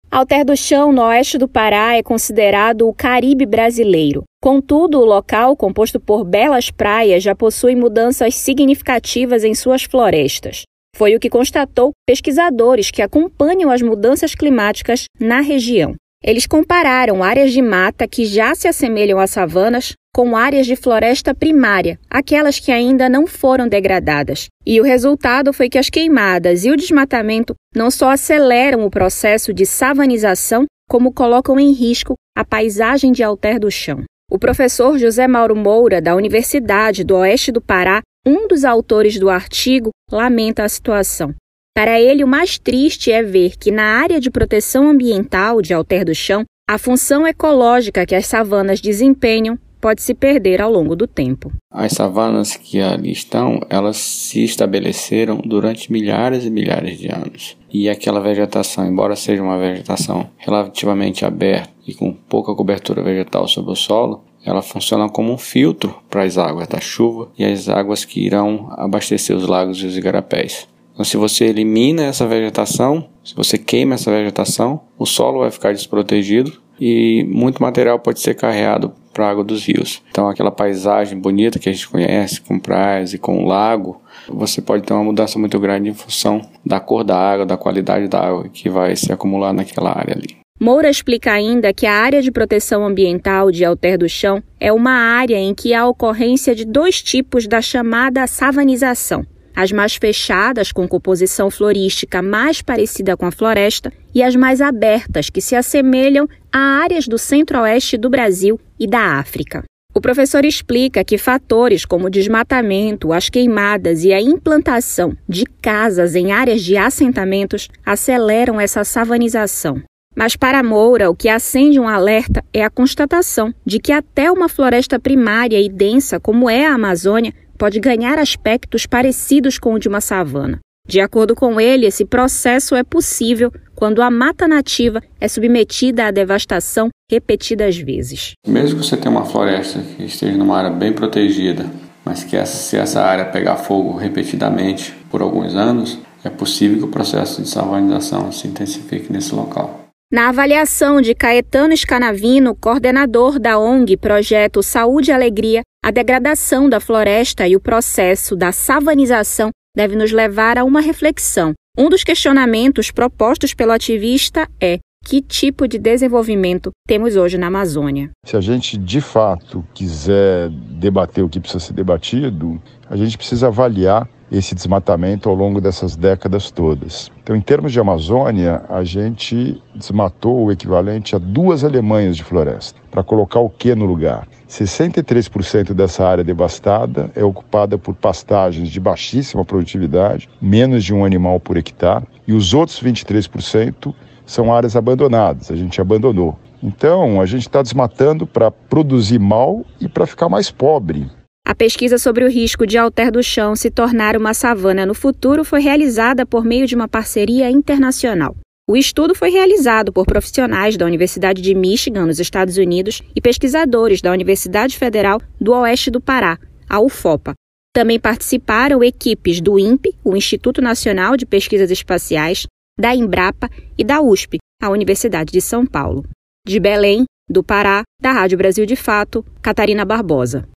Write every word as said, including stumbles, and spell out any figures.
Alter do Chão, no oeste do Pará, é considerado o Caribe brasileiro. Contudo, o local, composto por belas praias, já possui mudanças significativas em suas florestas. Foi o que constatou pesquisadores que acompanham as mudanças climáticas na região. Eles compararam áreas de mata que já se assemelham a savanas com áreas de floresta primária, aquelas que ainda não foram degradadas. E o resultado foi que as queimadas e o desmatamento não só aceleram o processo de savanização, como colocam em risco a paisagem de Alter do Chão. O professor José Mauro Moura, da Universidade do Oeste do Pará, um dos autores do artigo, lamenta a situação. Para ele, o mais triste é ver que na área de proteção ambiental de Alter do Chão, a função ecológica que as savanas desempenham pode se perder ao longo do tempo. As savanas que ali estão, elas se estabeleceram durante milhares e milhares de anos. E aquela vegetação, embora seja uma vegetação relativamente aberta e com pouca cobertura vegetal sobre o solo, ela funciona como um filtro para as águas da chuva e as águas que irão abastecer os lagos e os igarapés. Então, se você elimina essa vegetação, se você queima essa vegetação, o solo vai ficar desprotegido e muito material pode ser carreado para a água dos rios. Então, aquela paisagem bonita que a gente conhece, com praias e com lago, você pode ter uma mudança muito grande em função da cor da água, da qualidade da água que vai se acumular naquela área ali. Moura explica ainda que a área de proteção ambiental de Alter do Chão é uma área em que há ocorrência de dois tipos da chamada savanização. As mais fechadas, com composição florística mais parecida com a floresta, e as mais abertas, que se assemelham a áreas do centro-oeste do Brasil e da África. O professor explica que fatores como o desmatamento, as queimadas e a implantação de casas em áreas de assentamentos aceleram essa savanização. Mas para Moura, o que acende um alerta é a constatação de que até uma floresta primária e densa como é a Amazônia pode ganhar aspectos parecidos com o de uma savana. De acordo com ele, esse processo é possível quando a mata nativa é submetida à devastação repetidas vezes. Mesmo que você tenha uma floresta que esteja numa área bem protegida, mas que essa, se essa área pegar fogo repetidamente por alguns anos, é possível que o processo de savanização se intensifique nesse local. Na avaliação de Caetano Scanavino, coordenador da O N G Projeto Saúde e Alegria, a degradação da floresta e o processo da savanização deve nos levar a uma reflexão. Um dos questionamentos propostos pelo ativista é: que tipo de desenvolvimento temos hoje na Amazônia? Se a gente, de fato, quiser debater o que precisa ser debatido, a gente precisa avaliar esse desmatamento ao longo dessas décadas todas. Então, em termos de Amazônia, a gente desmatou o equivalente a duas Alemanhas de floresta. Para colocar o que no lugar? sessenta e três por cento dessa área devastada é ocupada por pastagens de baixíssima produtividade, menos de um animal por hectare, e os outros vinte e três por cento são áreas abandonadas, a gente abandonou. Então, a gente está desmatando para produzir mal e para ficar mais pobre. A pesquisa sobre o risco de Alter do Chão se tornar uma savana no futuro foi realizada por meio de uma parceria internacional. O estudo foi realizado por profissionais da Universidade de Michigan, nos Estados Unidos, e pesquisadores da Universidade Federal do Oeste do Pará, a U F O P A. Também participaram equipes do I N P E, o Instituto Nacional de Pesquisas Espaciais, da Embrapa e da U S P, a Universidade de São Paulo. De Belém, do Pará, da Rádio Brasil de Fato, Catarina Barbosa.